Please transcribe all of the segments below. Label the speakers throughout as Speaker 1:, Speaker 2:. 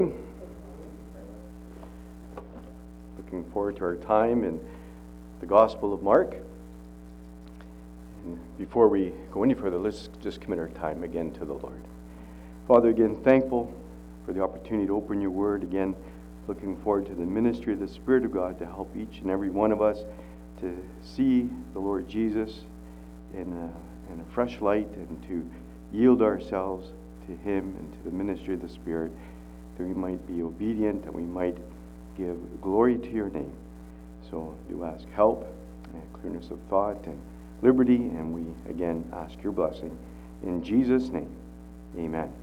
Speaker 1: Looking forward to our time in the Gospel of Mark. And before we go any further, let's just commit our time again to the Lord. Father, again, thankful for the opportunity to open your word. Again, looking forward to the ministry of the Spirit of God to help each and every one of us to see the Lord Jesus in a fresh light and to yield ourselves to Him and to the ministry of the Spirit, that we might be obedient and we might give glory to your name. So do ask help and clearness of thought and liberty, and we again ask your blessing. In Jesus' name, amen.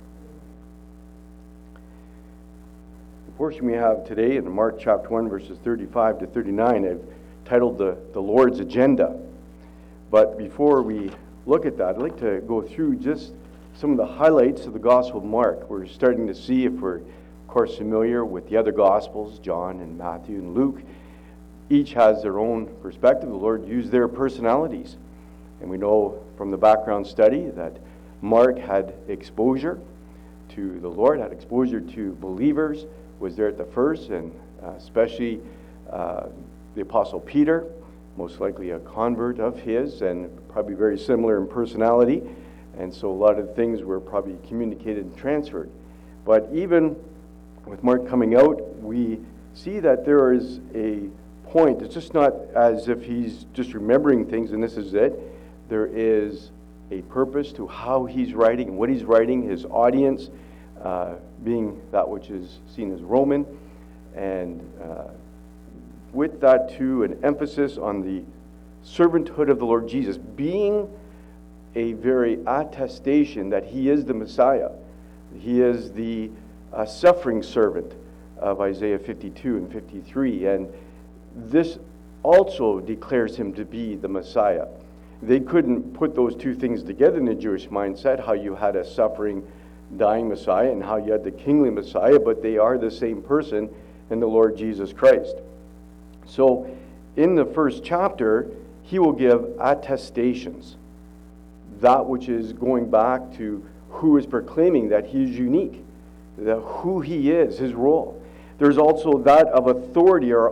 Speaker 1: The portion we have today in Mark chapter 1, verses 35 to 39, I've titled the Lord's Agenda. But before we look at that, I'd like to go through just some of the highlights of the Gospel of Mark. We're starting to see, if we're of course familiar with the other Gospels, John and Matthew and Luke, each has their own perspective. The Lord used their personalities. And we know from the background study that Mark had exposure to the Lord, had exposure to believers, was there at the first, and especially the Apostle Peter, most likely a convert of his, and probably very similar in personality. And so a lot of things were probably communicated and transferred. But even with Mark coming out, we see that there is a point. It's just not as if he's just remembering things and this is it. There is a purpose to how he's writing and what he's writing, his audience being that which is seen as Roman. And with that too, an emphasis on the servanthood of the Lord Jesus being a very attestation that he is the Messiah. He is the suffering servant of Isaiah 52 and 53. And this also declares him to be the Messiah. They couldn't put those two things together in the Jewish mindset, how you had a suffering, dying Messiah and how you had the kingly Messiah, but they are the same person in the Lord Jesus Christ. So in the first chapter, he will give attestations, that which is going back to who is proclaiming that he is unique, that who he is, his role. There's also that of authority or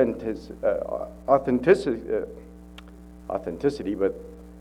Speaker 1: authenticity, but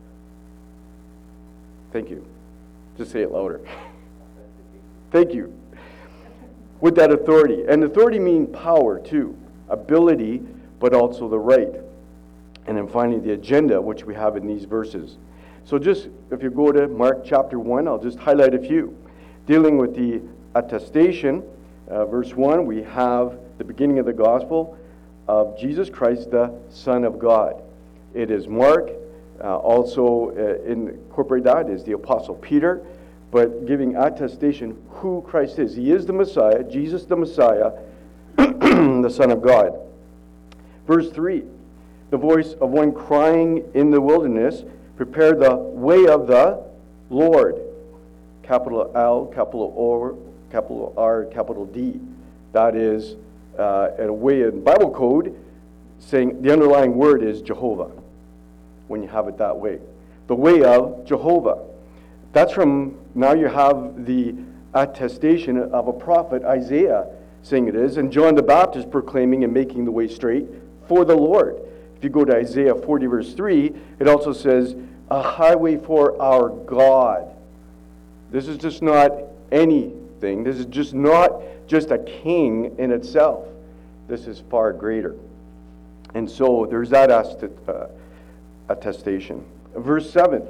Speaker 1: thank you. Just say it louder. Thank you. With that authority. And authority means power too, ability, but also the right. And then finally the agenda, which we have in these verses. So just, if you go to Mark chapter 1, I'll just highlight a few. Dealing with the attestation, verse 1, we have the beginning of the gospel of Jesus Christ, the Son of God. It is Mark. Also incorporate that is the Apostle Peter, but giving attestation who Christ is. He is the Messiah, Jesus the Messiah, the Son of God. Verse 3, the voice of one crying in the wilderness, prepare the way of the Lord. Capital L, capital O, capital R, capital D. That is a way in Bible code saying the underlying word is Jehovah, when you have it that way. The way of Jehovah. That's from, now you have the attestation of a prophet, Isaiah, saying it is, and John the Baptist proclaiming and making the way straight for the Lord. If you go to Isaiah 40 verse 3, it also says, a highway for our God. This is just not anything. This is just not just a king in itself. This is far greater. And so there's that attestation. Verse 7.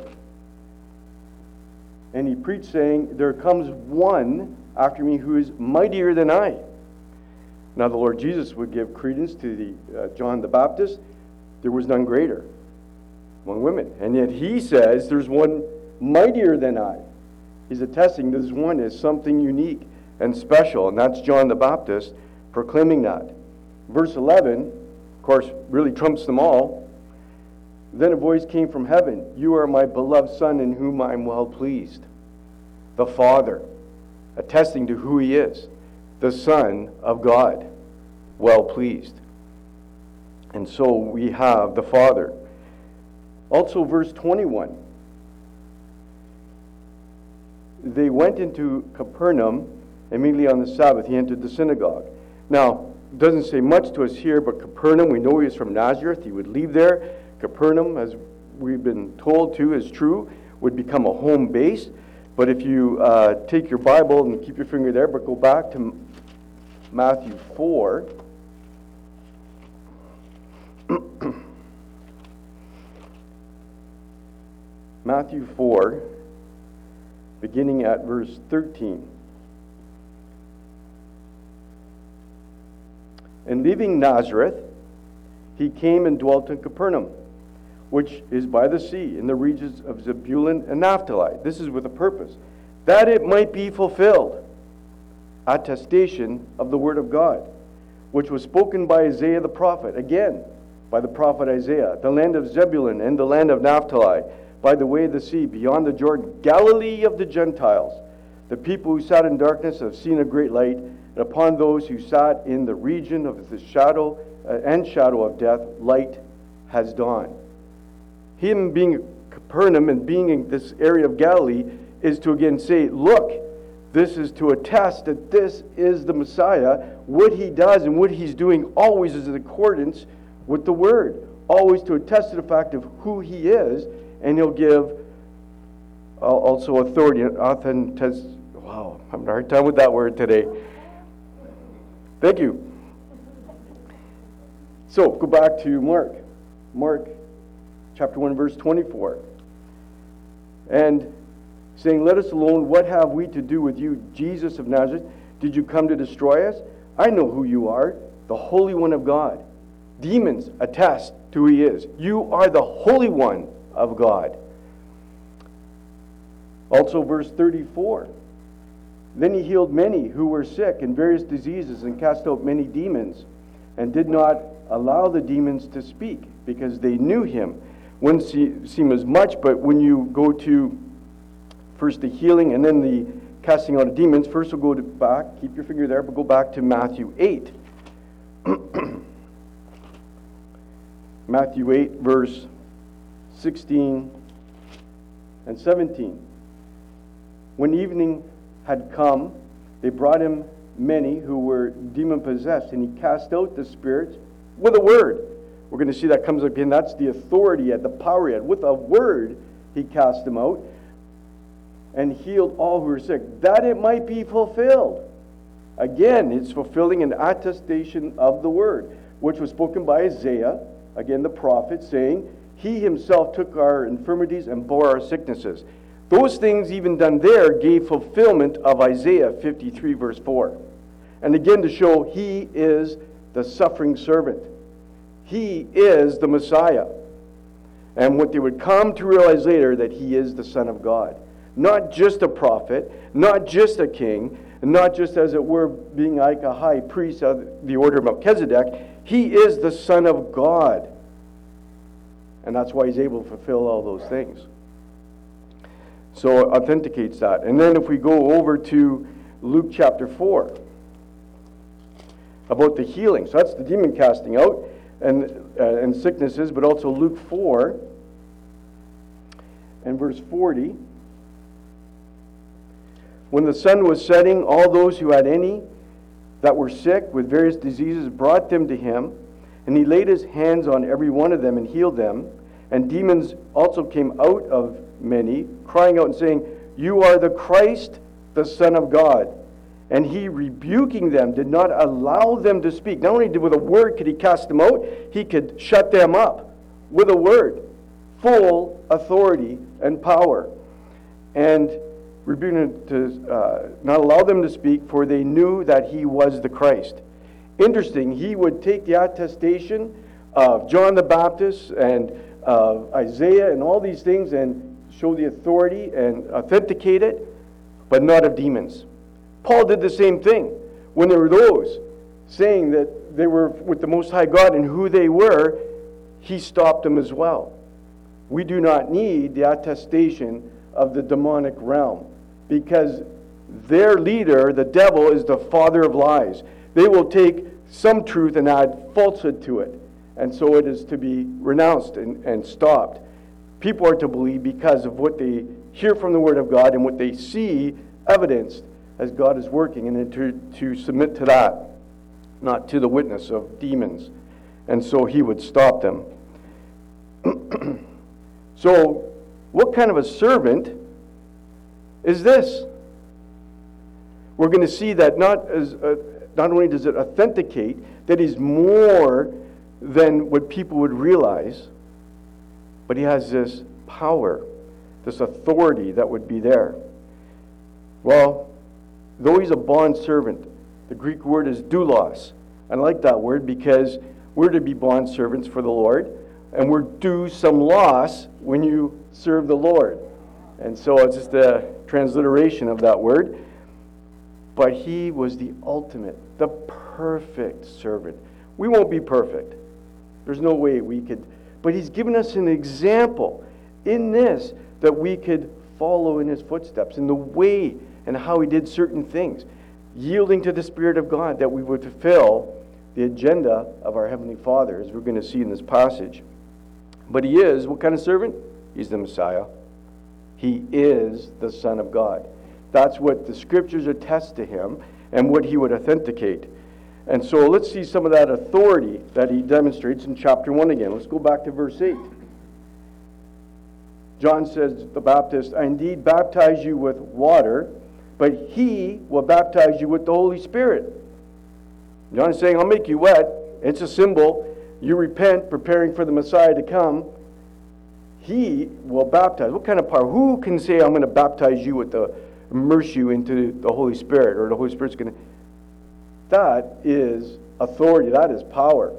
Speaker 1: And he preached saying, there comes one after me who is mightier than I. Now the Lord Jesus would give credence to the John the Baptist. There was none greater among women. And yet he says there's one mightier than I. He's attesting this one is something unique and special. And that's John the Baptist proclaiming that. Verse 11, of course, really trumps them all. Then a voice came from heaven. You are my beloved Son in whom I am well pleased. The Father, attesting to who he is. The Son of God, well pleased. And so we have the Father. Also verse 21. They went into Capernaum, Immediately on the Sabbath, he entered the synagogue. Now, it doesn't say much to us here, but Capernaum, we know he was from Nazareth. He would leave there. Capernaum, as we've been told to, is true, would become a home base. But if you take your Bible and keep your finger there, but go back to Matthew 4. Matthew 4, beginning at verse 13. And leaving Nazareth, he came and dwelt in Capernaum, which is by the sea, in the regions of Zebulun and Naphtali. This is with a purpose, that it might be fulfilled, attestation of the word of God, which was spoken by Isaiah the prophet, again, by the prophet Isaiah, the land of Zebulun and the land of Naphtali, by the way of the sea, beyond the Jordan, Galilee of the Gentiles. The people who sat in darkness have seen a great light, and upon those who sat in the region of the shadow of death, light has dawned. Him being Capernaum and being in this area of Galilee is to again say, look, this is to attest that this is the Messiah. What he does and what he's doing always is in accordance with the word, always to attest to the fact of who he is, and he'll give also authority and authenticity. Wow, I'm having a hard time with that word today. Thank you. So, go back to Mark. Mark chapter 1, verse 24. And saying, let us alone, what have we to do with you, Jesus of Nazareth? Did you come to destroy us? I know who you are, the Holy One of God. Demons attest to who he is. You are the Holy One of God. Also verse 34. Then he healed many who were sick in various diseases and cast out many demons, and did not allow the demons to speak, because they knew him. Wouldn't seem as much, but when you go to first the healing and then the casting out of demons, first we'll go back, keep your finger there, but go back to Matthew 8. Matthew 8, verse 16 and 17. When evening had come, they brought him many who were demon-possessed, and he cast out the spirits with a word. We're going to see that comes up again. That's the authority he had, the power he had. With a word, he cast them out and healed all who were sick, that it might be fulfilled. Again, it's fulfilling an attestation of the word, which was spoken by Isaiah, again the prophet, saying, he himself took our infirmities and bore our sicknesses. Those things even done there gave fulfillment of Isaiah 53 verse 4. And again to show he is the suffering servant. He is the Messiah. And what they would come to realize later, that he is the Son of God. Not just a prophet, not just a king, and not just, as it were, being like a high priest of the order of Melchizedek. He is the Son of God. And that's why he's able to fulfill all those things. So it authenticates that. And then if we go over to Luke chapter 4, about the healing. So that's the demon casting out and sicknesses, but also Luke 4 and verse 40. When the sun was setting, all those who had any that were sick with various diseases brought them to him, and he laid his hands on every one of them and healed them. And demons also came out of many, crying out and saying, you are the Christ, the Son of God. And he, rebuking them, did not allow them to speak. Not only did with a word could he cast them out, he could shut them up with a word. Full authority and power. And rebuking them to not allow them to speak, for they knew that he was the Christ. Interesting, he would take the attestation of John the Baptist and Isaiah and all these things and show the authority and authenticate it, but not of demons. Paul did the same thing. When there were those saying that they were with the Most High God and who they were, he stopped them as well. We do not need the attestation of the demonic realm, because their leader, the devil, is the father of lies. They will take some truth and add falsehood to it. And so it is to be renounced and stopped. People are to believe because of what they hear from the Word of God and what they see evidenced as God is working, and then to submit to that, not to the witness of demons. And so he would stop them. So, what kind of a servant is this? We're going to see that not only does it authenticate, that he's more than what people would realize, but he has this power, this authority that would be there. Well, though he's a bond servant, the Greek word is doulos. I like that word because we're to be bond servants for the Lord, and we're due some loss when you serve the Lord. And so it's just a transliteration of that word. But he was the ultimate, the perfect servant. We won't be perfect. There's no way we could. But he's given us an example in this that we could follow in his footsteps, in the way and how he did certain things, yielding to the Spirit of God, that we would fulfill the agenda of our Heavenly Father, as we're going to see in this passage. But he is, what kind of servant? He's the Messiah. He is the Son of God. That's what the Scriptures attest to him and what he would authenticate. And so let's see some of that authority that he demonstrates in chapter 1 again. Let's go back to verse 8. John says, the Baptist, I indeed baptize you with water, but he will baptize you with the Holy Spirit. John is saying, I'll make you wet. It's a symbol. You repent, preparing for the Messiah to come. He will baptize. What kind of power? Who can say, I'm going to baptize you with immerse you into the Holy Spirit, or the Holy Spirit's going to... That is authority. That is power.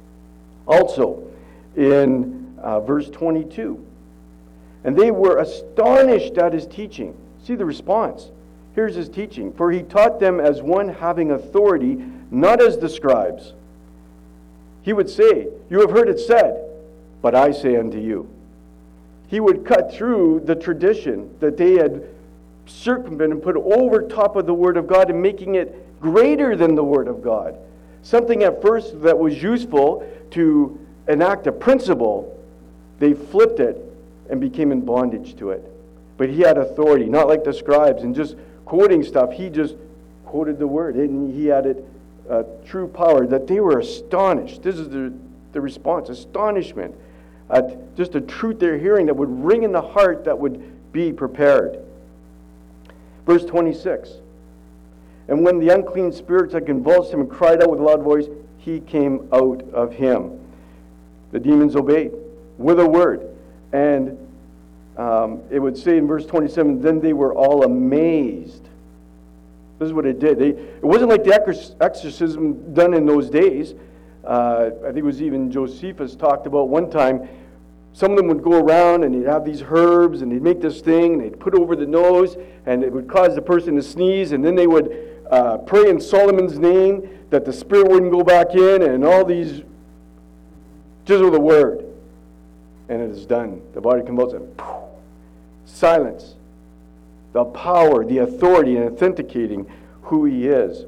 Speaker 1: Also, in verse 22, and they were astonished at his teaching. See the response. Here's his teaching. For he taught them as one having authority, not as the scribes. He would say, you have heard it said, but I say unto you. He would cut through the tradition that they had circumvented and put over top of the Word of God, and making it greater than the Word of God. Something at first that was useful to enact a principle, they flipped it and became in bondage to it. But he had authority, not like the scribes and just quoting stuff. He just quoted the Word, and he had it true power, that they were astonished. This is the response, astonishment at just the truth they're hearing that would ring in the heart, that would be prepared. Verse 26. And when the unclean spirits had convulsed him and cried out with a loud voice, he came out of him. The demons obeyed with a word. And it would say in verse 27, then they were all amazed. This is what it did. It wasn't like the exorcism done in those days. I think it was even Josephus talked about one time. Some of them would go around and they'd have these herbs and they'd make this thing and they'd put over the nose and it would cause the person to sneeze, and then they would pray in Solomon's name that the spirit wouldn't go back in, and all these, just with a word. And it is done. The body convulses. Silence. The power, the authority in authenticating who he is.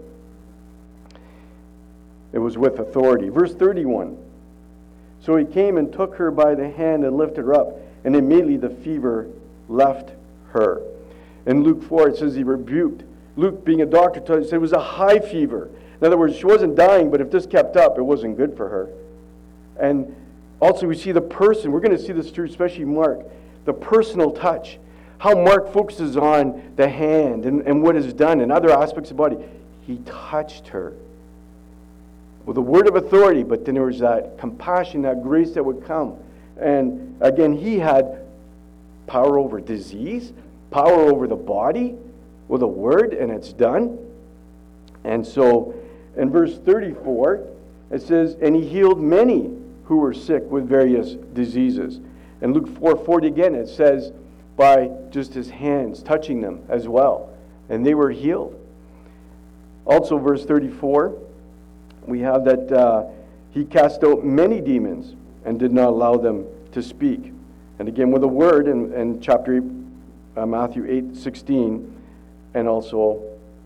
Speaker 1: It was with authority. Verse 31. So he came and took her by the hand and lifted her up, and immediately the fever left her. In Luke 4 it says he rebuked. Luke, being a doctor, said it was a high fever. In other words, she wasn't dying, but if this kept up, it wasn't good for her. And also we see the person, we're going to see this through especially Mark, the personal touch. How Mark focuses on the hand and what is done in other aspects of the body. He touched her with a word of authority, but then there was that compassion, that grace that would come. And again, he had power over disease, power over the body with a word, and it's done. And so in verse 34, it says, and he healed many who were sick with various diseases. In Luke 4:40 again, it says, by just his hands touching them as well, and they were healed. Also, verse 34, we have that he cast out many demons and did not allow them to speak. And again, with a word in chapter 8, Matthew 8:16, and also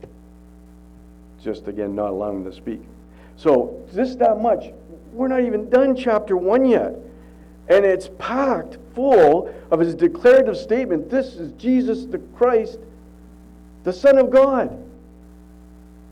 Speaker 1: just again not allowing them to speak. So just that much. We're not even done chapter 1 yet. And it's packed full of his declarative statement. This is Jesus the Christ, the Son of God.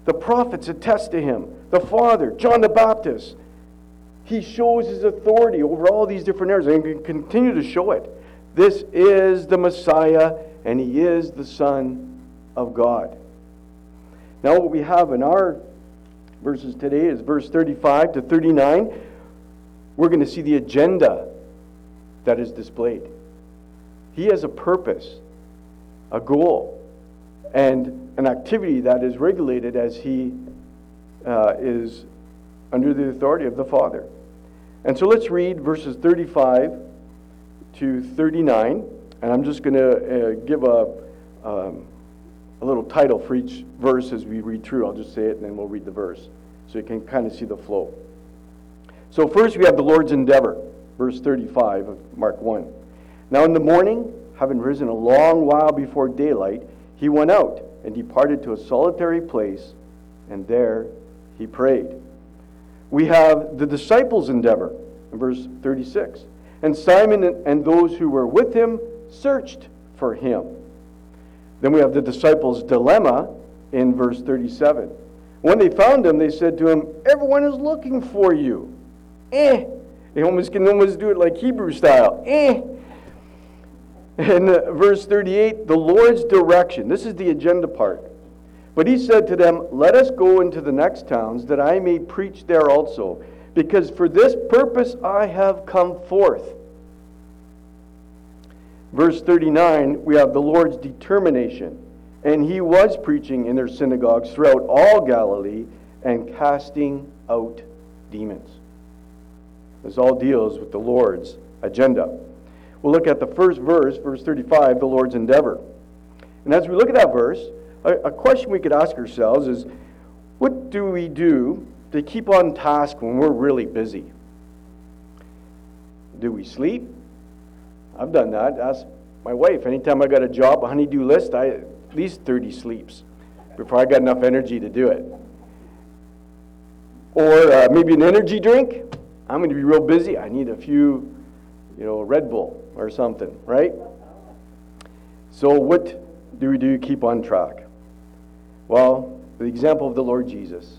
Speaker 1: The prophets attest to him. The Father, John the Baptist. He shows his authority over all these different areas and can continue to show it. This is the Messiah, and he is the Son of God. Now what we have in our verses today is verse 35 to 39. We're going to see the agenda that is displayed. He has a purpose, a goal, and an activity that is regulated as he is under the authority of the Father. And so let's read verses 35 to 39, and I'm just going to give a little title for each verse as we read through. I'll just say it and then we'll read the verse so you can kind of see the flow. So first we have the Lord's endeavor, verse 35 of Mark 1. Now in the morning, having risen a long while before daylight, he went out and departed to a solitary place, and there he prayed. We have the disciples' endeavor in verse 36. And Simon and those who were with him searched for him. Then we have the disciples' dilemma in verse 37. When they found him, they said to him, "Everyone is looking for you." They can almost do it like Hebrew style. In verse 38, the Lord's direction. This is the agenda part. But he said to them, "Let us go into the next towns, that I may preach there also, because for this purpose I have come forth." Verse 39, we have the Lord's determination. And he was preaching in their synagogues throughout all Galilee and casting out demons. This all deals with the Lord's agenda. We'll look at the first verse, verse 35, the Lord's endeavor. And as we look at that verse, a question we could ask ourselves is, what do we do to keep on task when we're really busy? Do we sleep? I've done that. Ask my wife. Anytime I got a job, a honey-do list, I at least 30 sleeps before I got enough energy to do it. Or maybe an energy drink. I'm going to be real busy. I need a few, Red Bull or something, right? So what do we do to keep on track? Well, the example of the Lord Jesus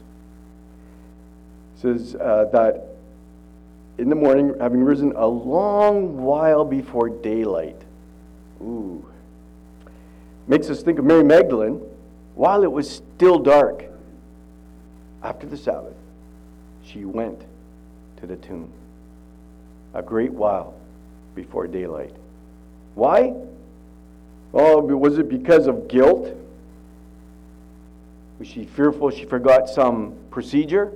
Speaker 1: says that in the morning, having risen a long while before daylight. Ooh. Makes us think of Mary Magdalene. While it was still dark, after the Sabbath, she went to the tomb. A great while before daylight. Why? Oh, was it because of guilt? Was she fearful she forgot some procedure?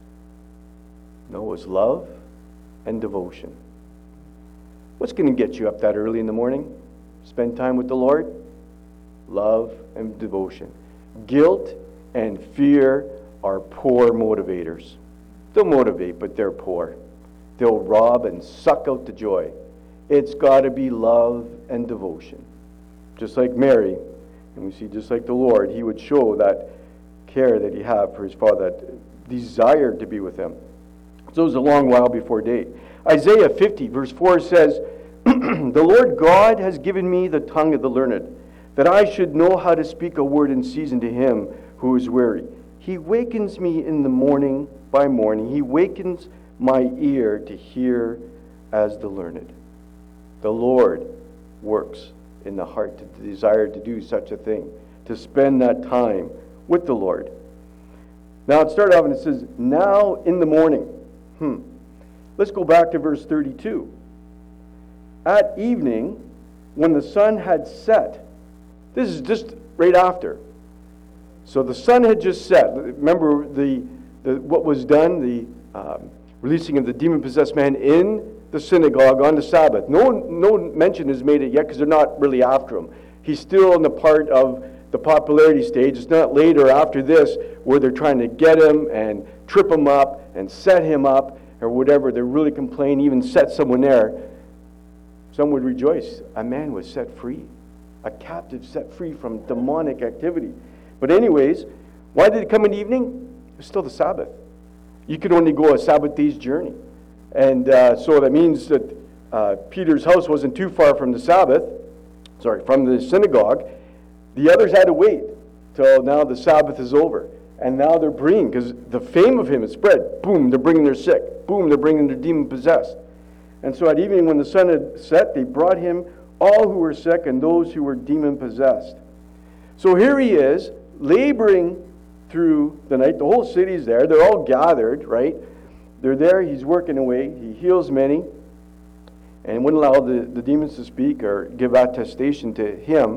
Speaker 1: No, it was love and devotion. What's going to get you up that early in the morning? Spend time with the Lord? Love and devotion. Guilt and fear are poor motivators. They'll motivate, but they're poor. They'll rob and suck out the joy. It's got to be love and devotion. Just like Mary, and we see just like the Lord, he would show that care that he had for his Father, that desire to be with him. So it was a long while before day. Isaiah 50 verse 4 says, "The Lord God has given me the tongue of the learned, that I should know how to speak a word in season to him who is weary. He wakens me in the morning by morning. He wakens my ear to hear as the learned." The Lord works in the heart to desire to do such a thing, to spend that time with the Lord. Now it started off and it says, "Now in the morning." Let's go back to verse 32. At evening, when the sun had set. This is just right after. So the sun had just set. Remember what was done, the releasing of the demon-possessed man in the synagogue on the Sabbath. No mention is made it yet because they're not really after him. He's still in the part of the popularity stage. It's not later after this where they're trying to get him and trip him up and set him up or whatever. They're really complaining, even set someone there. Some would rejoice. A man was set free. A captive set free from demonic activity. But anyways, why did it come in the evening? It was still the Sabbath. You could only go a Sabbath day's journey. And so that means that Peter's house wasn't too far from the from the synagogue. The others had to wait till now the Sabbath is over. And now they're bringing, because the fame of him is spread. Boom, they're bringing their sick. Boom, they're bringing their demon-possessed. And so at evening when the sun had set, they brought him all who were sick and those who were demon-possessed. So here he is, laboring through the night. The whole city's there. They're all gathered, right? They're there. He's working away. He heals many and wouldn't allow the demons to speak or give attestation to him.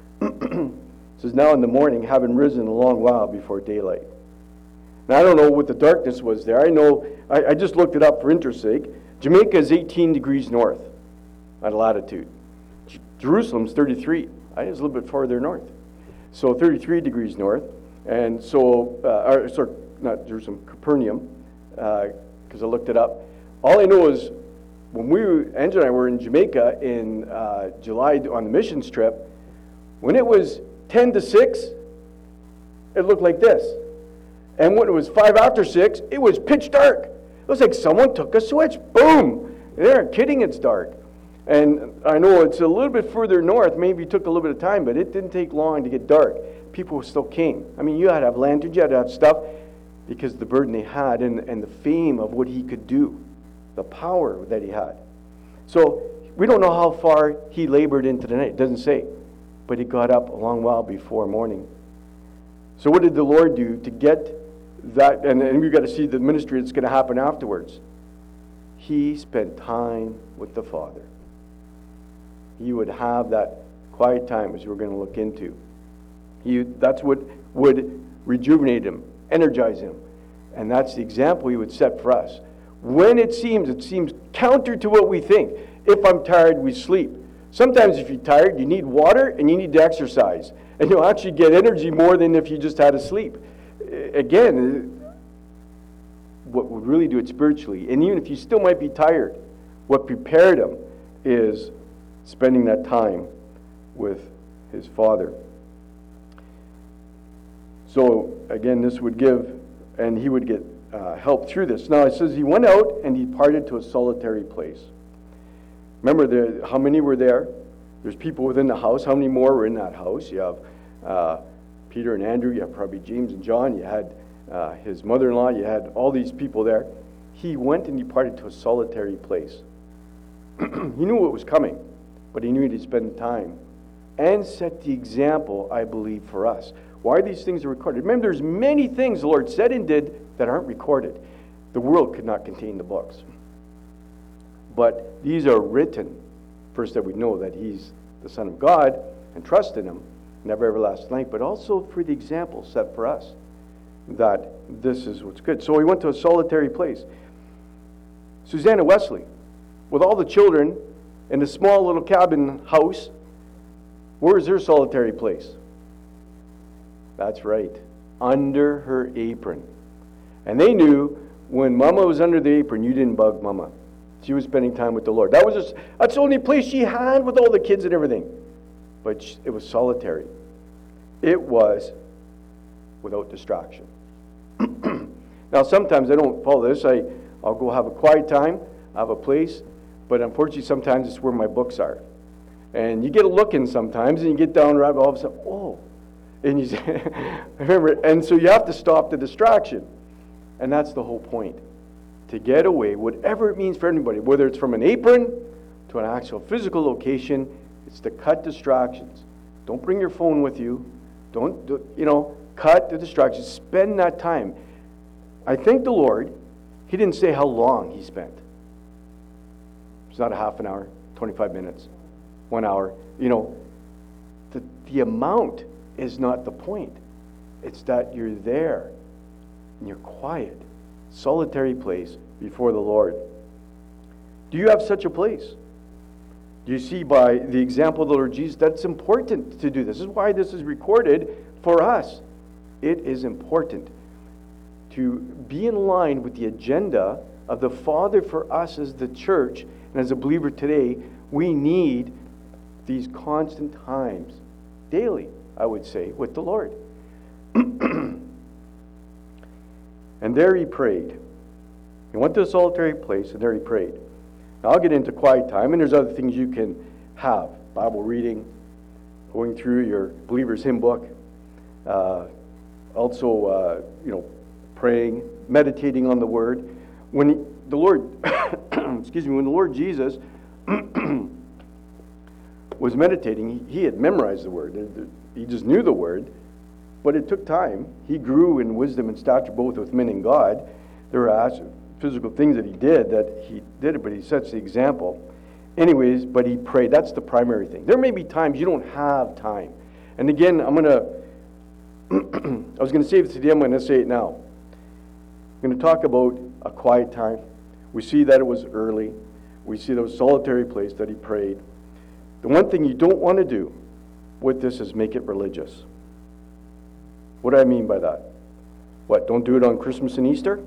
Speaker 1: It says, now in the morning, having risen a long while before daylight. Now, I don't know what the darkness was there. I know, I just looked it up for interest's sake. Jamaica is 18 degrees north at latitude. Jerusalem's 33. It's a little bit farther north. So 33 degrees north. And so, sorry, not Jerusalem, Capernaum, because I looked it up. All I know is when Angela and I were in Jamaica in July on the missions trip, when it was 10 to 6, it looked like this. And when it was 5 after 6, it was pitch dark. It was like someone took a switch. Boom! They aren't kidding, it's dark. And I know it's a little bit further north. Maybe it took a little bit of time, but it didn't take long to get dark. People still came. I mean, you had to have lanterns, you had to have stuff, because the burden they had and the fame of what he could do, the power that he had. So we don't know how far he labored into the night. It doesn't say. But he got up a long while before morning. So what did the Lord do to get that? And we've got to see the ministry that's going to happen afterwards. He spent time with the Father. He would have that quiet time, as we're going to look into. That's what would rejuvenate him, energize him. And that's the example he would set for us. When it seems counter to what we think. If I'm tired, we sleep. Sometimes if you're tired, you need water and you need to exercise. And you'll actually get energy more than if you just had to sleep. Again, what would really do it spiritually, and even if you still might be tired, what prepared him is spending that time with his Father. So again, this would give, and he would get help through this. Now it says he went out and departed to a solitary place. Remember, how many were there? There's people within the house. How many more were in that house? You have Peter and Andrew. You have probably James and John. You had his mother-in-law. You had all these people there. He went and departed to a solitary place. He knew what was coming, but he knew he'd spend time and set the example, I believe, for us. Why these things are recorded? Remember, there's many things the Lord said and did that aren't recorded. The world could not contain the books. But these are written, first that we know that he's the Son of God and trust in him, never everlasting life, but also for the example set for us that this is what's good. So he went to a solitary place. Susanna Wesley, with all the children in a small little cabin house, where's her solitary place? That's right, under her apron. And they knew when Mama was under the apron, you didn't bug Mama. She was spending time with the Lord. That's the only place she had with all the kids and everything. But it was solitary. It was without distraction. Now, sometimes I don't follow this. I'll go have a quiet time, I have a place, but unfortunately, sometimes it's where my books are. And you get a look in sometimes, and you get down right all of a sudden, oh. And you say, I remember, and so you have to stop the distraction. And that's the whole point. To get away, whatever it means for anybody, whether it's from an apron to an actual physical location, it's to cut distractions. Don't bring your phone with you. Cut the distractions. Spend that time. I thank the Lord, he didn't say how long he spent. It's not a half an hour, 25 minutes, 1 hour. The amount is not the point. It's that you're there and you're quiet. Solitary place before the Lord. Do you have such a place? Do you see by the example of the Lord Jesus that it's important to do this? This is why this is recorded for us. It is important to be in line with the agenda of the Father for us as the church and as a believer today. We need these constant times, daily, I would say, with the Lord. And there he prayed. He went to a solitary place, and there he prayed. Now I'll get into quiet time, and there's other things you can have. Bible reading, going through your believer's hymn book, Also, praying, meditating on the Word. When the Lord, excuse me, when the Lord Jesus was meditating, he had memorized the Word. He just knew the Word, but it took time. He grew in wisdom and stature both with men and God. There were physical things that he did it, but he sets the example. Anyways, but he prayed. That's the primary thing. There may be times you don't have time. And again, I was going to save it today, I'm going to say it now. I'm going to talk about a quiet time. We see that it was early. We see that it was a solitary place that he prayed. The one thing you don't want to do with this is make it religious. What do I mean by that? What, don't do it on Christmas and Easter?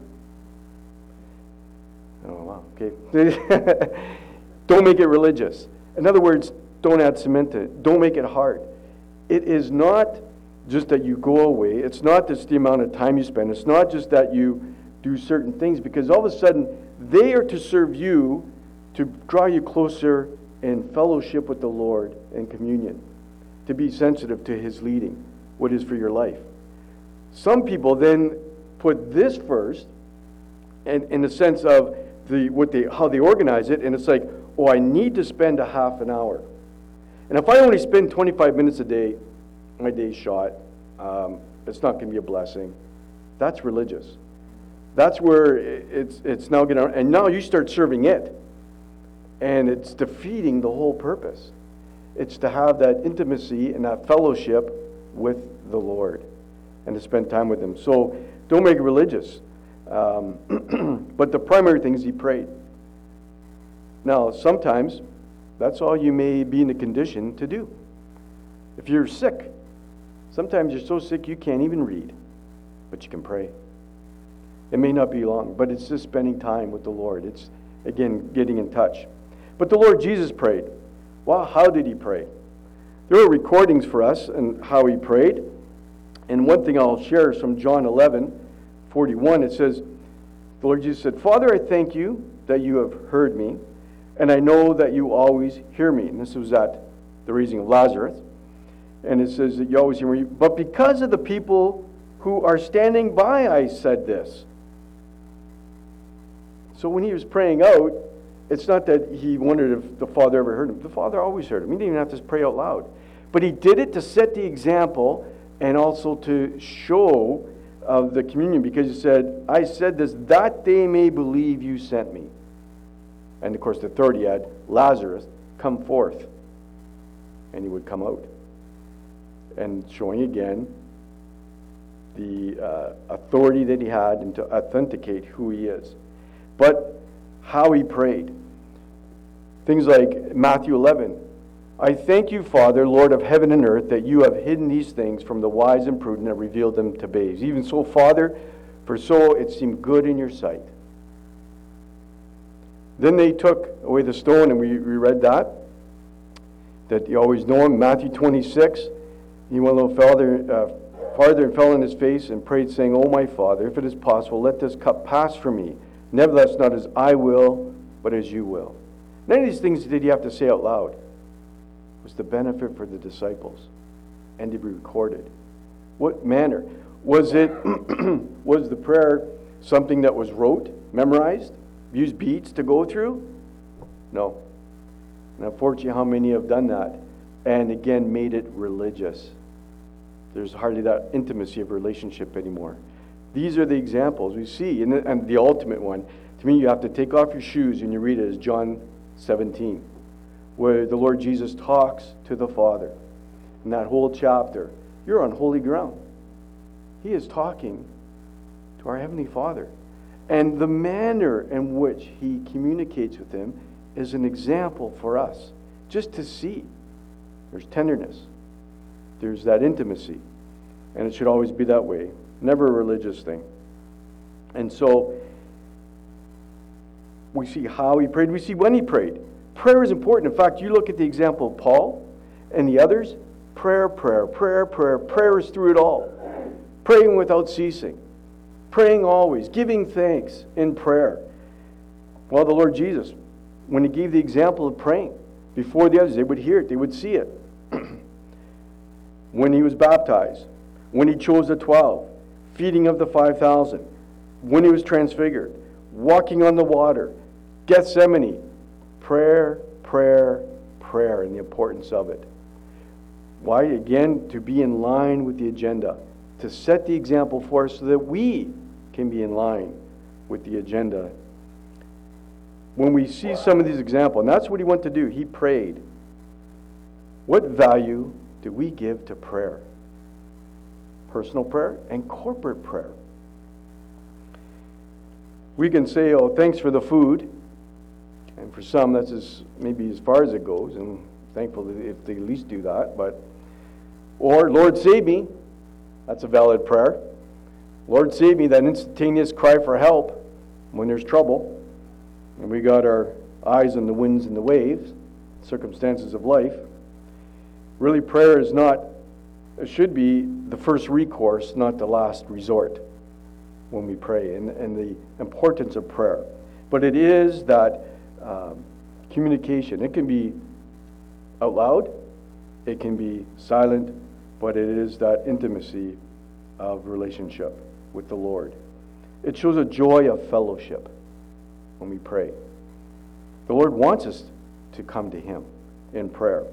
Speaker 1: Oh, wow, okay. Don't make it religious. In other words, don't add cement to it. Don't make it hard. It is not just that you go away. It's not just the amount of time you spend. It's not just that you do certain things, because all of a sudden they are to serve you, to draw you closer in fellowship with the Lord and communion, to be sensitive to His leading, what is for your life. Some people then put this first, and in the sense of how they organize it, and it's like, oh, I need to spend a half an hour. And if I only spend 25 minutes a day, my day's shot. It's not going to be a blessing. That's religious. That's where it's now getting, and now you start serving it, and it's defeating the whole purpose. It's to have that intimacy and that fellowship with the Lord, and to spend time with Him. So don't make it religious. But the primary thing is he prayed. Now, sometimes that's all you may be in a condition to do. If you're sick, sometimes you're so sick you can't even read, but you can pray. It may not be long, but it's just spending time with the Lord. It's, again, getting in touch. But the Lord Jesus prayed. Well, how did he pray? There are recordings for us and how he prayed. And one thing I'll share is from John 11:41. It says, the Lord Jesus said, Father, I thank you that you have heard me, and I know that you always hear me. And this was at the raising of Lazarus. And it says that you always hear me. But because of the people who are standing by, I said this. So when he was praying out, it's not that he wondered if the Father ever heard him. The Father always heard him. He didn't even have to pray out loud. But he did it to set the example and also to show the communion, because he said, I said this that they may believe you sent me. And of course the third he had, Lazarus, come forth. And he would come out. And showing again the authority that he had and to authenticate who he is. But how he prayed. Things like Matthew 11. I thank you, Father, Lord of heaven and earth, that you have hidden these things from the wise and prudent and revealed them to babes. Even so, Father, for so it seemed good in your sight. Then they took away the stone, and we read that you always know him. Matthew 26, he went a little farther and fell on his face and prayed, saying, O my Father, if it is possible, let this cup pass from me. Nevertheless, not as I will, but as you will. None of these things did he have to say out loud. It was the benefit for the disciples, and to be recorded. What manner? Was it? Was the prayer something that was rote, memorized, used beats to go through? No. And unfortunately, how many have done that? And again, made it religious. There's hardly that intimacy of relationship anymore. These are the examples we see. And the ultimate one, to me, you have to take off your shoes and you read it, is John 17, where the Lord Jesus talks to the Father. In that whole chapter, you're on holy ground. He is talking to our Heavenly Father. And the manner in which he communicates with him is an example for us, just to see. There's tenderness. There's that intimacy. And it should always be that way. Never a religious thing. And so, we see how he prayed. We see when he prayed. Prayer is important. In fact, you look at the example of Paul and the others. Prayer, prayer, prayer, prayer. Prayer is through it all. Praying without ceasing. Praying always. Giving thanks in prayer. Well, the Lord Jesus, when he gave the example of praying before the others, they would hear it. They would see it. When he was baptized. When he chose the 12. feeding of the 5,000, when he was transfigured, walking on the water, Gethsemane, prayer, prayer, prayer, and the importance of it. Why? Again, to be in line with the agenda, to set the example for us so that we can be in line with the agenda. When we see some of these examples, and that's what he wanted to do, he prayed. What value do we give to prayer? Personal prayer and corporate prayer. We can say, oh, thanks for the food. And for some, that's maybe as far as it goes. And thankful if they at least do that. Or, Lord, save me. That's a valid prayer. Lord, save me, that instantaneous cry for help when there's trouble. And we got our eyes on the winds and the waves, circumstances of life. Really, prayer is not, it should be the first recourse, not the last resort when we pray, and the importance of prayer. But it is that communication. It can be out loud, it can be silent, but it is that intimacy of relationship with the Lord. It shows a joy of fellowship when we pray. The Lord wants us to come to Him in prayer.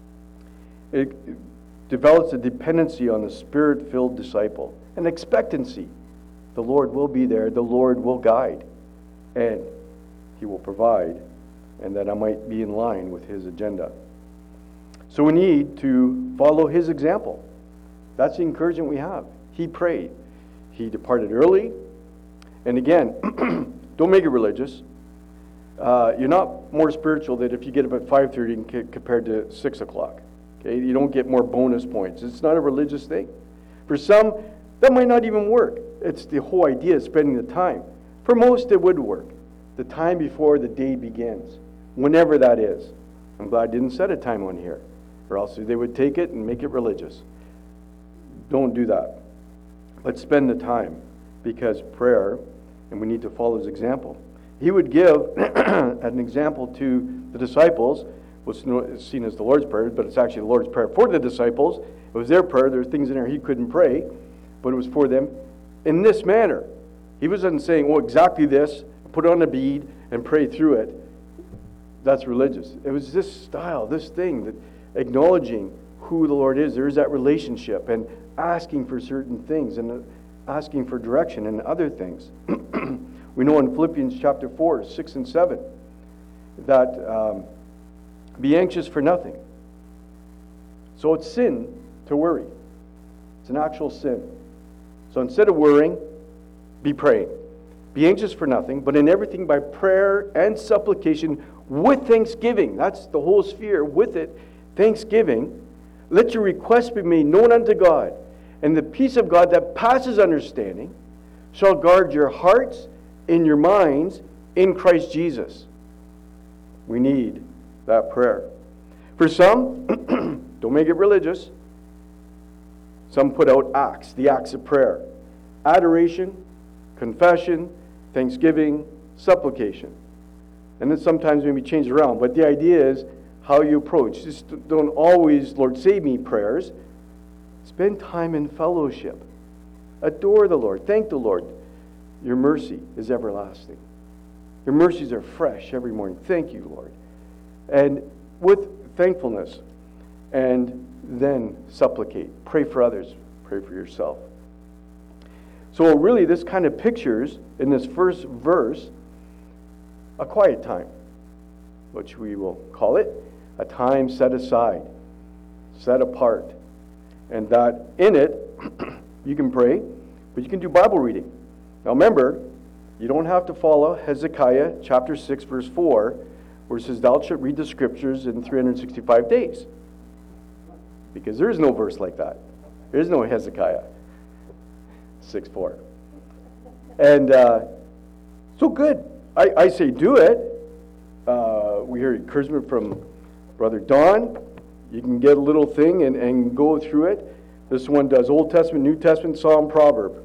Speaker 1: It develops a dependency on the Spirit-filled disciple, an expectancy. The Lord will be there, the Lord will guide, and He will provide, and that I might be in line with His agenda. So we need to follow His example. That's the encouragement we have. He prayed. He departed early. And again, don't make it religious. You're not more spiritual than if you get up at 5:30 compared to 6 o'clock. Okay? You don't get more bonus points. It's not a religious thing. For some, that might not even work. It's the whole idea of spending the time. For most, it would work. The time before the day begins, whenever that is. I'm glad I didn't set a time on here, or else they would take it and make it religious. Don't do that. But spend the time, because prayer, and we need to follow His example. He would give an example to the disciples, what's seen as the Lord's Prayer, but it's actually the Lord's Prayer for the disciples. It was their prayer. There were things in there He couldn't pray, but it was for them in this manner. He wasn't saying, oh, exactly this, put on a bead and pray through it. That's religious. It was this style, this thing, that acknowledging who the Lord is. There is that relationship and asking for certain things and asking for direction and other things. We know in Philippians chapter 4, 6 and 7, that be anxious for nothing. So it's sin to worry. It's an actual sin. So instead of worrying, be praying. Be anxious for nothing, but in everything by prayer and supplication with thanksgiving. That's the whole sphere. With it, thanksgiving. Let your requests be made known unto God. And the peace of God that passes understanding shall guard your hearts and your minds in Christ Jesus. We need that prayer. For some, don't make it religious. Some put out acts, the acts of prayer. Adoration, confession, thanksgiving, supplication. And then sometimes maybe change it around. But the idea is how you approach. Just don't always, Lord, save me prayers. Spend time in fellowship. Adore the Lord. Thank the Lord. Your mercy is everlasting. Your mercies are fresh every morning. Thank you, Lord. And with thankfulness, and then supplicate. Pray for others. Pray for yourself. So really, this kind of pictures, in this first verse, a quiet time, which we will call it a time set aside, set apart. And that in it, you can pray, but you can do Bible reading. Now remember, you don't have to follow Hezekiah chapter 6, verse 4, where it says, thou shalt read the scriptures in 365 days. Because there is no verse like that. There is no Hezekiah 6:4. And so good. I say do it. We hear encouragement from Brother Don. You can get a little thing and go through it. This one does Old Testament, New Testament, Psalm, Proverb.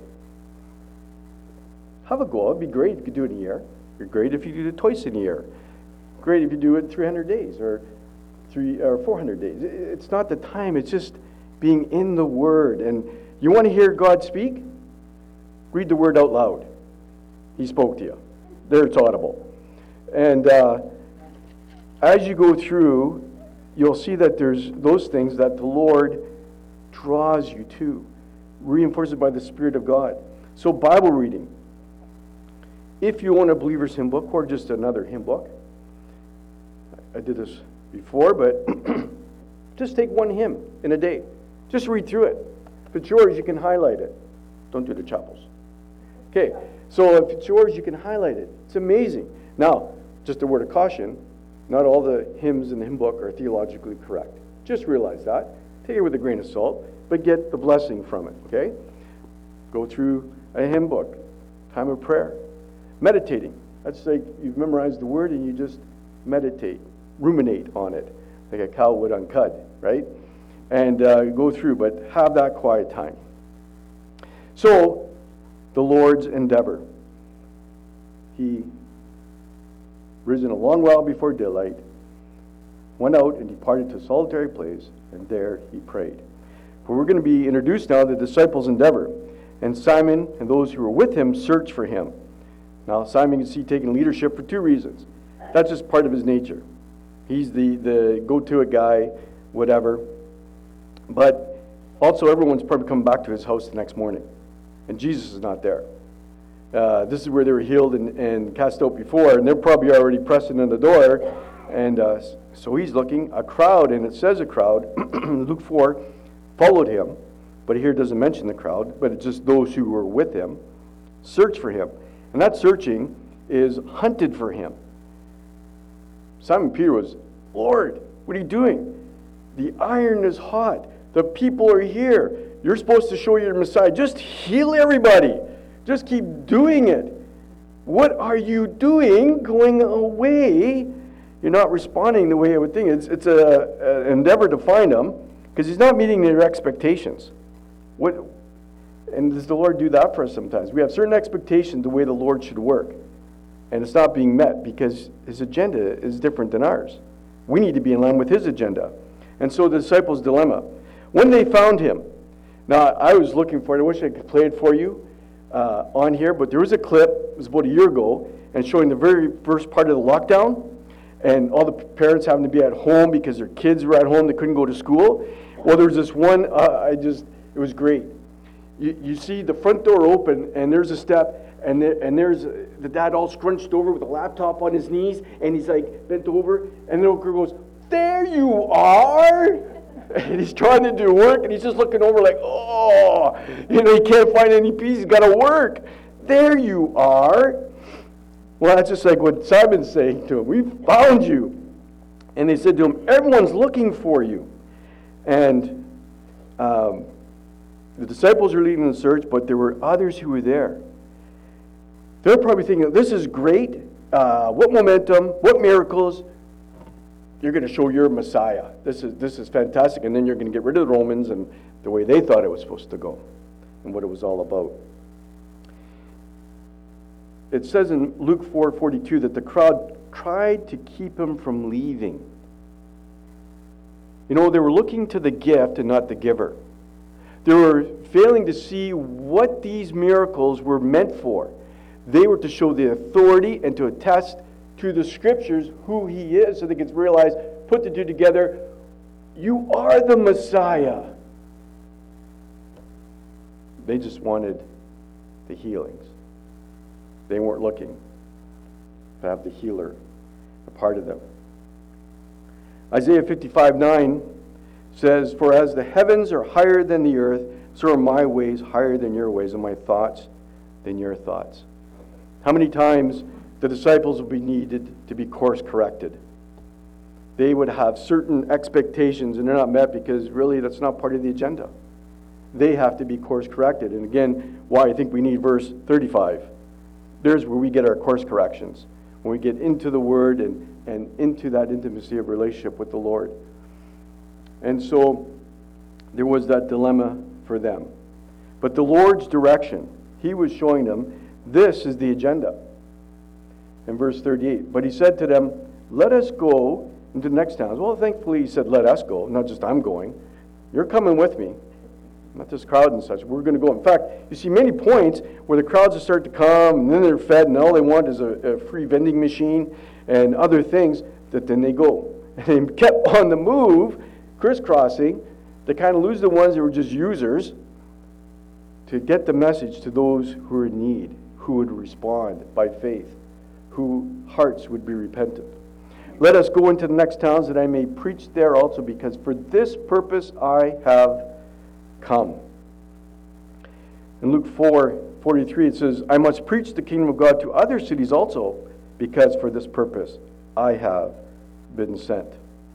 Speaker 1: Have a go. It'd be great if you could do it in a year. It'd be great if you do it twice in a year. Great if you do it in 300 days or 400 days. It's not the time. It's just being in the Word. And you want to hear God speak? read the word out loud. He spoke to you. There it's audible. And as you go through, you'll see that there's those things that the Lord draws you to, reinforced by the Spirit of God. So Bible reading. If you own a Believer's Hymn Book or just another hymn book, I did this before, but just take one hymn in a day. Just read through it. If it's yours, you can highlight it. Don't do the chapels. Okay, so if it's yours, you can highlight it. It's amazing. Now, just a word of caution, not all the hymns in the hymn book are theologically correct. Just realize that. Take it with a grain of salt, but get the blessing from it, okay? Go through a hymn book, time of prayer. Meditating. That's like you've memorized the word and you just meditate, ruminate on it, like a cow would on cud, right? And go through, but have that quiet time. So, the Lord's endeavor. He, risen a long while before daylight, went out and departed to a solitary place, and there he prayed. For we're going to be introduced now to the disciples' endeavor. And Simon and those who were with him searched for him. Now, Simon, you see, taking leadership for two reasons. That's just part of his nature. He's the go-to-it guy, whatever. But also, everyone's probably coming back to his house the next morning. And Jesus is not there. This is where they were healed and cast out before, and they're probably already pressing on the door. And so he's looking. A crowd, and it says a crowd, Luke 4, followed him. But here it doesn't mention the crowd, but it's just those who were with him. Search for him. And that searching is hunted for him. Simon Peter was, Lord, what are you doing? The iron is hot. The people are here. You're supposed to show your Messiah. Just heal everybody. Just keep doing it. What are you doing going away? You're not responding the way I would think. It's an endeavor to find him because he's not meeting their expectations. And does the Lord do that for us sometimes? We have certain expectations the way the Lord should work. And it's not being met because his agenda is different than ours. We need to be in line with his agenda. And so the disciples' dilemma. When they found him, now I was looking for it. I wish I could play it for you on here, but there was a clip, it was about a year ago, and showing the very first part of the lockdown, and all the parents having to be at home because their kids were at home, they couldn't go to school. Well, there was this one, it was great. You see the front door open, and there's a step, and there's the dad all scrunched over with a laptop on his knees, and he's like bent over, and the little girl goes, "There you are!" And he's trying to do work, and he's just looking over like, oh, he can't find any peace, he's got to work. There you are. Well, that's just like what Simon's saying to him. We found you. And they said to him, everyone's looking for you. And the disciples are leading the search, but there were others who were there. They're probably thinking, this is great. What momentum, what miracles. You're going to show your Messiah. This is fantastic. And then you're going to get rid of the Romans and the way they thought it was supposed to go and what it was all about. It says in Luke 4:42 that the crowd tried to keep him from leaving. They were looking to the gift and not the giver. They were failing to see what these miracles were meant for. They were to show the authority and to attest to the Scriptures who he is, so they could realize, put the two together, you are the Messiah. They just wanted the healings. They weren't looking to have the healer a part of them. Isaiah 55:9 says, for as the heavens are higher than the earth, so are my ways higher than your ways, and my thoughts than your thoughts. How many times the disciples will be needed to be course corrected? They would have certain expectations, and they're not met because really that's not part of the agenda. They have to be course corrected. And again, why I think we need verse 35. There's where we get our course corrections. When we get into the Word and into that intimacy of relationship with the Lord. And so there was that dilemma for them. But the Lord's direction, he was showing them, this is the agenda. In verse 38, but he said to them, let us go into the next towns. Well, thankfully he said, let us go, not just I'm going. You're coming with me. not just crowd and such. We're going to go. In fact, you see many points where the crowds will start to come, and then they're fed, and all they want is a free vending machine and other things, that then they go. And they kept on the move, crisscrossing, to kind of lose the ones that were just users, to get the message to those who are in need, who would respond by faith, whose hearts would be repentant. Let us go into the next towns that I may preach there also, because for this purpose I have come. In Luke 4:43 it says, I must preach the kingdom of God to other cities also, because for this purpose I have been sent.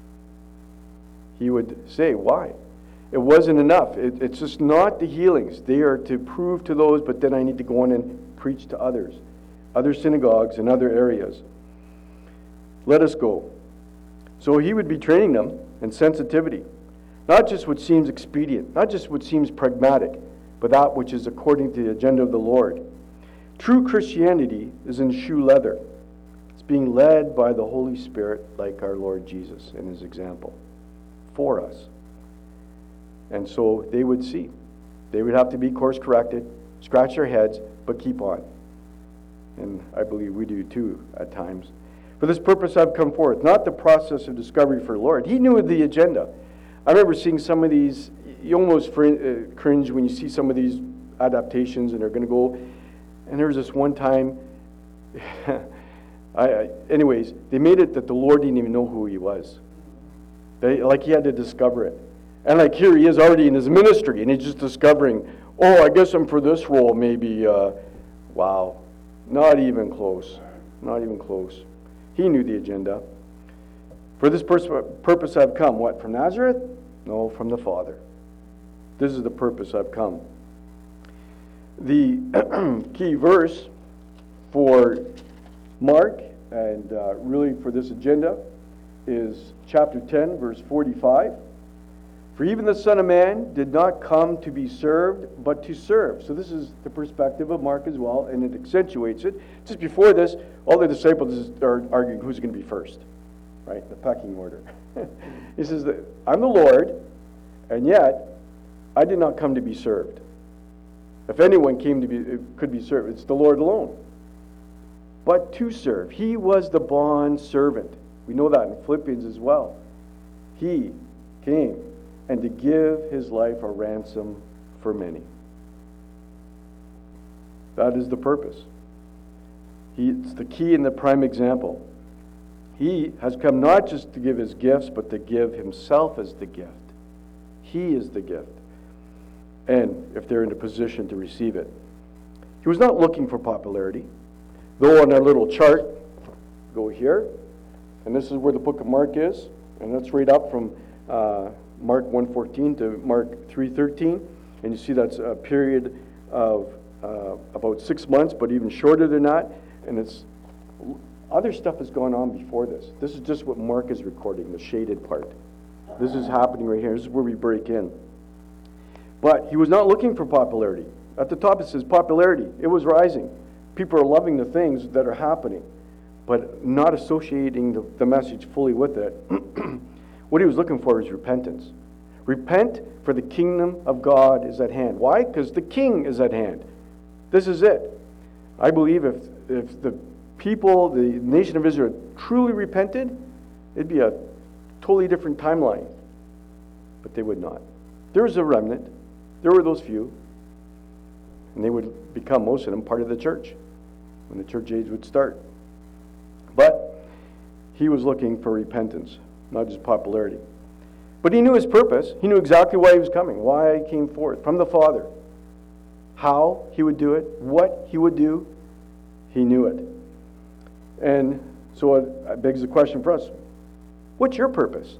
Speaker 1: He would say, why? It wasn't enough. It's just not the healings. They are to prove to those, but then I need to go on and preach to others, other synagogues and other areas. Let us go. So he would be training them in sensitivity. Not just what seems expedient, not just what seems pragmatic, but that which is according to the agenda of the Lord. True Christianity is in shoe leather. It's being led by the Holy Spirit, like our Lord Jesus in his example, for us. And so they would see. They would have to be course corrected, scratch their heads, but keep on. And I believe we do too at times. For this purpose I've come forth, not the process of discovery for the Lord. He knew the agenda. I remember seeing some of these, you almost cringe when you see some of these adaptations and they're going to go. And there was this one time, anyways, they made it that the Lord didn't even know who he was. Like he had to discover it. And like here he is already in his ministry and he's just discovering, oh, I guess I'm for this role maybe. Wow. Not even close. Not even close. He knew the agenda. For this purpose I've come. What, from Nazareth? No, from the Father. This is the purpose I've come. The key verse for Mark and really for this agenda is chapter 10, verse 45. For even the Son of Man did not come to be served, but to serve. So this is the perspective of Mark as well, and it accentuates it. Just before this, all the disciples are arguing who's going to be first, right? The pecking order. He says that I'm the Lord, and yet I did not come to be served. If anyone could be served, it's the Lord alone. But to serve. He was the bond servant. We know that in Philippians as well. He came and to give his life a ransom for many. That is the purpose. It's the key and the prime example. He has come not just to give his gifts, but to give himself as the gift. He is the gift. And if they're in a position to receive it. He was not looking for popularity. Though on our little chart, go here, and this is where the book of Mark is, and that's right up from Mark 1:14 to Mark 3:13, and you see that's a period of about 6 months, but even shorter than that, and it's other stuff has gone on before this. This is just what Mark is recording, the shaded part. This is happening right here. This is where we break in. But he was not looking for popularity. At the top it says popularity. It was rising. People are loving the things that are happening, but not associating the message fully with it. What he was looking for is repentance. Repent, for the kingdom of God is at hand. Why? Because the king is at hand. This is it. I believe if the people, the nation of Israel, truly repented, it'd be a totally different timeline. But they would not. There was a remnant. There were those few. And they would become, most of them, part of the church when the church age would start. But he was looking for repentance, not just popularity. But he knew his purpose. He knew exactly why he was coming, why he came forth from the Father. How he would do it, what he would do, he knew it. And so it begs the question for us, what's your purpose?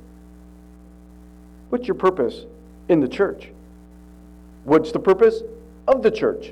Speaker 1: What's your purpose in the church? What's the purpose of the church?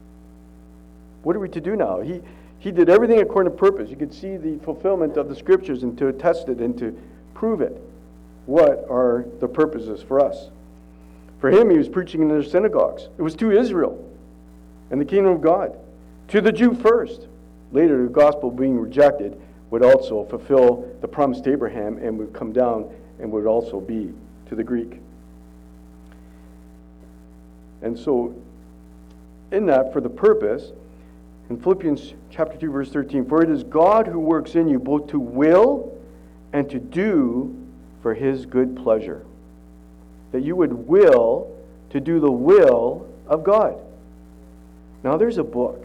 Speaker 1: What are we to do now? He did everything according to purpose. You could see the fulfillment of the scriptures and to attest it and to prove it. What are the purposes for us? For him, he was preaching in their synagogues. It was to Israel and the kingdom of God. To the Jew first. Later, the gospel being rejected would also fulfill the promise to Abraham and would come down and would also be to the Greek. And so, in that, for the purpose, in Philippians chapter 2, verse 13, for it is God who works in you both to will and to do for his good pleasure. That you would will to do the will of God. Now there's a book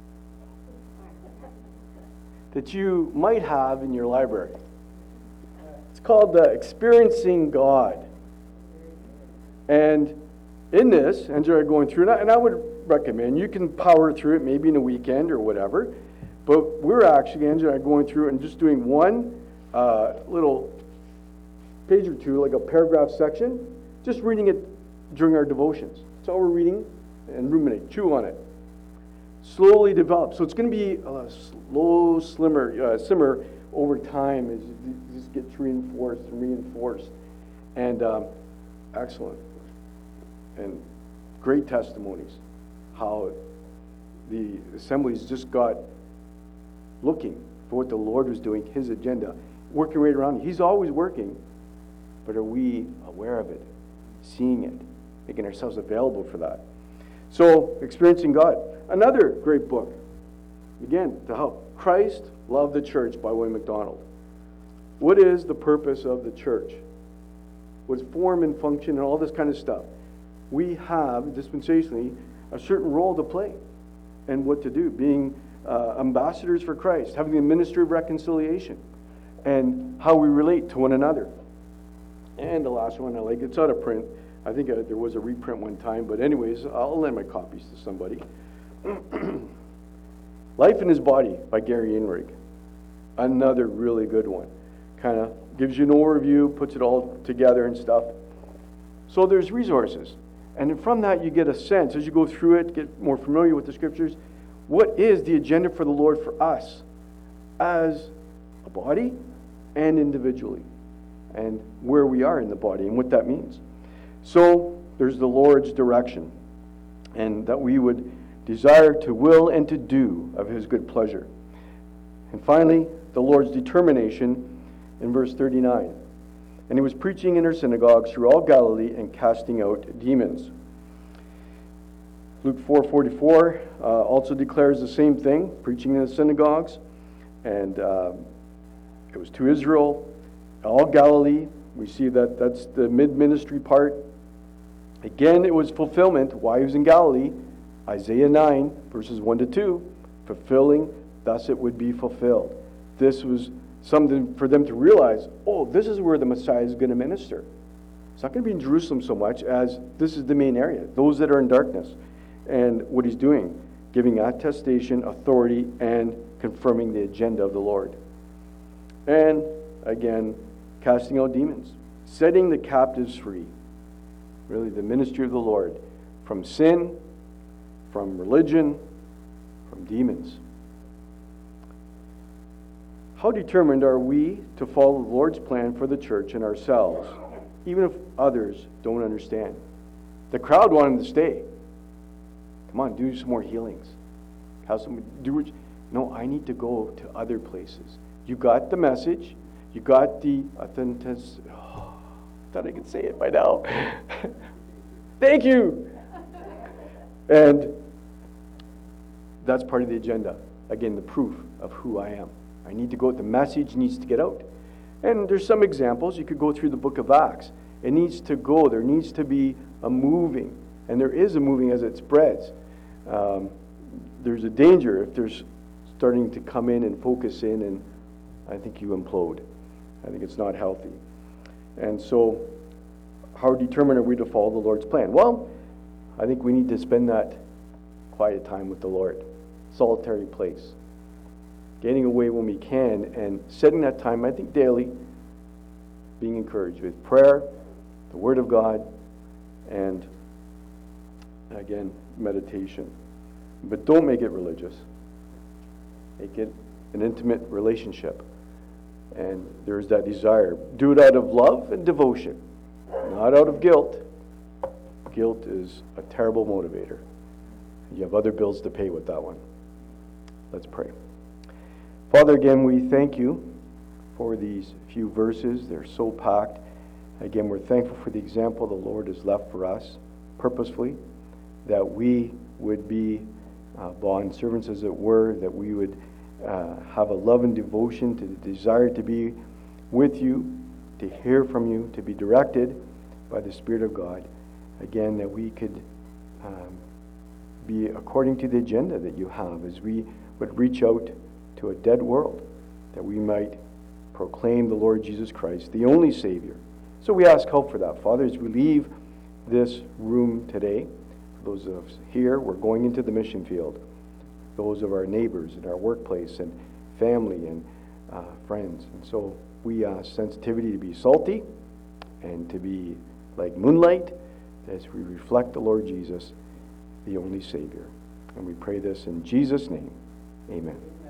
Speaker 1: that you might have in your library. It's called Experiencing God. And in this, Andrew and I are going through, and I would recommend, you can power through it maybe in a weekend or whatever, but we're actually, Andrew and I, are going through it and just doing one little page or two, like a paragraph section, just reading it during our devotions. That's all we're reading, and ruminate, chew on it. Slowly develop. So it's going to be a slow simmer over time as it just gets reinforced and reinforced. And excellent. And great testimonies. How the assemblies just got looking for what the Lord was doing, his agenda, working right around. He's always working, but are we aware of it, seeing it, making ourselves available for that? So, Experiencing God. Another great book, again, to help. Christ Loved the Church by William MacDonald. What is the purpose of the church? What's form and function and all this kind of stuff? We have, dispensationally, a certain role to play and what to do, being ambassadors for Christ, having the ministry of reconciliation, and how we relate to one another. And the last one I like, it's out of print. I think there was a reprint one time, but anyways, I'll lend my copies to somebody. Life in His Body by Gary Inrig. Another really good one. Kind of gives you an overview, puts it all together and stuff. So there's resources. And from that you get a sense, as you go through it, get more familiar with the scriptures, what is the agenda for the Lord for us as a body and individually, and where we are in the body and what that means. So there's the Lord's direction, and that we would desire to will and to do of His good pleasure. And finally, the Lord's determination in verse 39. And He was preaching in their synagogues through all Galilee and casting out demons. Luke 4:44 also declares the same thing, preaching in the synagogues. And it was to Israel, all Galilee. We see that that's the mid-ministry part. Again, it was fulfillment. Why He was in Galilee? Isaiah 9, verses 1 to 2, fulfilling, thus it would be fulfilled. This was something for them to realize, oh, this is where the Messiah is going to minister. It's not going to be in Jerusalem so much as this is the main area, those that are in darkness. And what He's doing, giving attestation, authority, and confirming the agenda of the Lord. And again, casting out demons, setting the captives free. Really, the ministry of the Lord from sin, from religion, from demons. How determined are we to follow the Lord's plan for the church and ourselves, even if others don't understand? The crowd wanted to stay. Come on, do some more healings. Have some do. No, I need to go to other places. You got the message. You got the authentic. Oh, I thought I could say it by now. Thank you. And that's part of the agenda. Again, the proof of who I am. I need to go. The message needs to get out. And there's some examples. You could go through the book of Acts. It needs to go. There needs to be a moving. And there is a moving as it spreads. There's a danger if there's starting to come in and focus in, and I think you implode. I think it's not healthy. And so, how determined are we to follow the Lord's plan? Well, I think we need to spend that quiet time with the Lord. Solitary place. Getting away when we can and setting that time, I think daily, being encouraged with prayer, the Word of God, and again, meditation. But don't make it religious. Make it an intimate relationship. And there's that desire. Do it out of love and devotion, not out of guilt. Guilt is a terrible motivator. You have other bills to pay with that one. Let's pray. Father, again, we thank you for these few verses. They're so packed. Again, we're thankful for the example the Lord has left for us purposefully. that we would be bond servants, as it were, that we would have a love and devotion to the desire to be with you, to hear from you, to be directed by the Spirit of God. Again, that we could be according to the agenda that you have, as we would reach out to a dead world, that we might proclaim the Lord Jesus Christ, the only Savior. So we ask help for that, Father, as we leave this room today. For those of us here, we're going into the mission field. Those of our neighbors in our workplace and family and friends. And so we ask sensitivity to be salty and to be like moonlight as we reflect the Lord Jesus, the only Savior. And we pray this in Jesus' name. Amen.